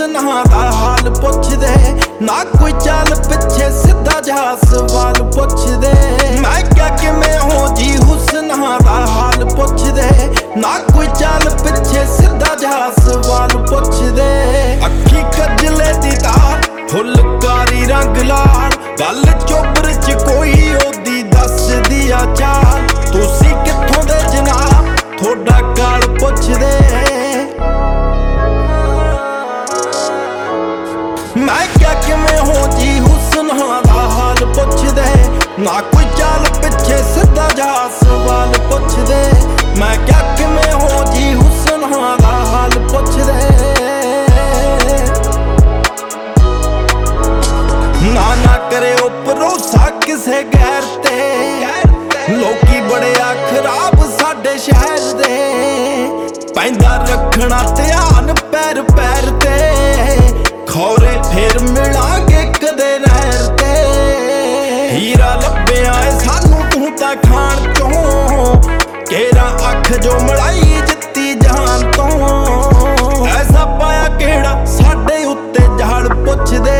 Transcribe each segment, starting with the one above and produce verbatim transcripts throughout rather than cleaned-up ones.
ਹੁਸਨਾਂ ਦਾ ਹਾਲ ਪੁੱਛਦੇ, ਨਾ ਕੋਈ ਚੱਲ ਪਿੱਛੇ ਸਿੱਧਾ ਜਿਹਾ ਸਵਾਲ ਪੁੱਛਦੇ। ਮੈਂ ਕਿਹਾ ਕਿਵੇਂ ਹੋ ਜੀ ਹੁਸਨਾਂ ਦਾ ਹਾਲ ਪੁੱਛਦੇ, ਨਾ ਕੋਈ ਚੱਲ ਪਿੱਛੇ ਸਿੱਧਾ ਜਿਹਾ ਸਵਾਲ ਪੁੱਛਦੇ। ਅੱਖੀ ਕਜਲੇ ਦੀ ਤਾਰ, ਫੁੱਲਕਾਰੀ ਰੰਗ ਲਾਲ, ਗੱਲ ਚੋਬਰ ਚ ਕੋਈ ਉਹਦੀ ਦੱਸਦੀ ਆ ਚਾਲ। ਤੁਸੀਂ ਕਿੱਥੋਂ ਦੇ ਜਨਾਬ, ਥੋੜਾ ਕਾਲ ਪੁੱਛਦੇ। ਮੈਂ ਕਿਹਾ ਕਿਵੇਂ ਹੋ ਜੀ ਹੁਸਨਾਂ ਦਾ ਹਾਲ ਪੁੱਛਦੇ, ਨਾ ਕੋਈ ਚਾਲ ਪਿੱਛੇ ਸਿੱਧਾ ਜਿਹਾ ਸਵਾਲ ਪੁੱਛਦੇ। ਮੈਂ ਕਿਹਾ ਕਿਵੇਂ ਹੋ ਜੀ ਹੁਸਨਾਂ ਦਾ ਹਾਲ ਪੁੱਛਦੇ। ਨਾ ਨਾ ਕਰਿਓ ਭਰੋਸਾ ਕਿਸੇ ਗੈਰ ਤੇ, ਲੋਕੀ ਬੜੇ ਆ ਖਰਾਬ ਸਾਡੇ ਸ਼ਹਿਰ ਦੇ। ਪੈਂਦਾ ਰੱਖਣਾ ਧਿਆਨ ਪੈਰ ਪੈਰ ਤੇ, ਖੌਰੇ ਫੇਰ ਮਿਲਾਂਗੇ ਕਦੇ ਨਹਿਰ ਤੇ। ਹੀਰਾ ਲੱਭਿਆ ਏ ਸਾਨੂੰ ਤੂੰ ਤਾਂ ਖਾਣ ਚੋਂ, ਕੇਰਾ ਅੱਖ ਜੋ ਮਲਾਈ ਜਿੱਤੀ ਜਾਨ ਤੋਂ। ਐਸਾ ਪਾਇਆ ਕਿਹੜਾ ਸਾਡੇ ਉੱਤੇ ਜਾਲ ਪੁੱਛਦੇ।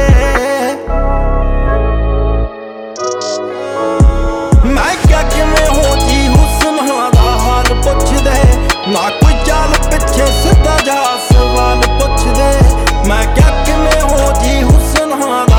ਮੈਂ ਕਿਹਾ ਕਿਵੇਂ ਹੋ ਜੀ ਹੁਸਨਾਂ ਦਾ ਹਾਲ ਪੁੱਛਦੇ, ਨਾ ਕੋਈ ਚਾਲ ਪਿੱਛੇ ਸਿੱਧਾ ਜਿਹਾ ਸਵਾਲ ਪੁੱਛਦੇ। ਮੈਂ ਕਿਹਾ ਕਿਵੇਂ ਹੋ ਜੀ ਹੁਸਨਾਂ ਦਾ